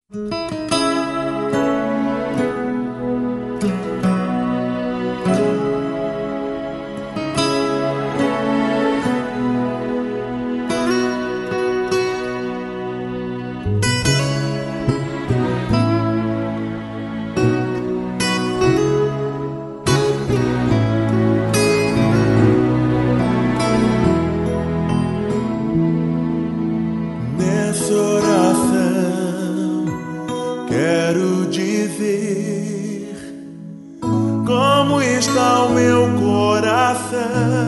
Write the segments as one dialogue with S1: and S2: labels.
S1: Nessa oração quero dizer como está o meu coração.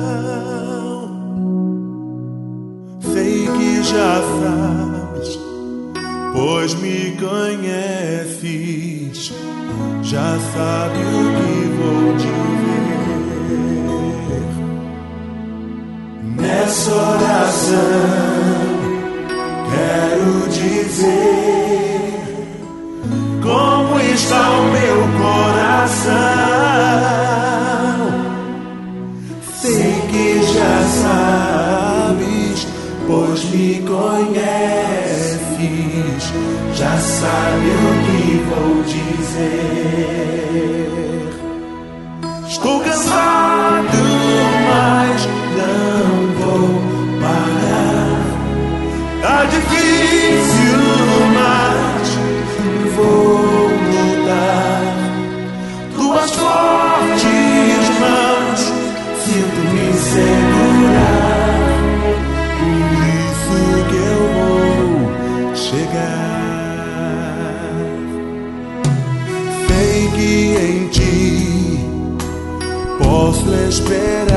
S1: Sei que já sabes, pois me conheces, já sabe o que vou dizer. Nessa oração quero dizer como está o meu coração. Sei que já sabes, pois me conheces, já sabe o que vou dizer. Estou cansado, mas não vou parar. Tá difícil, mas vou lutar. Tuas fortes mãos sinto-me segurar. Por isso que eu vou chegar. Sei que em ti posso esperar.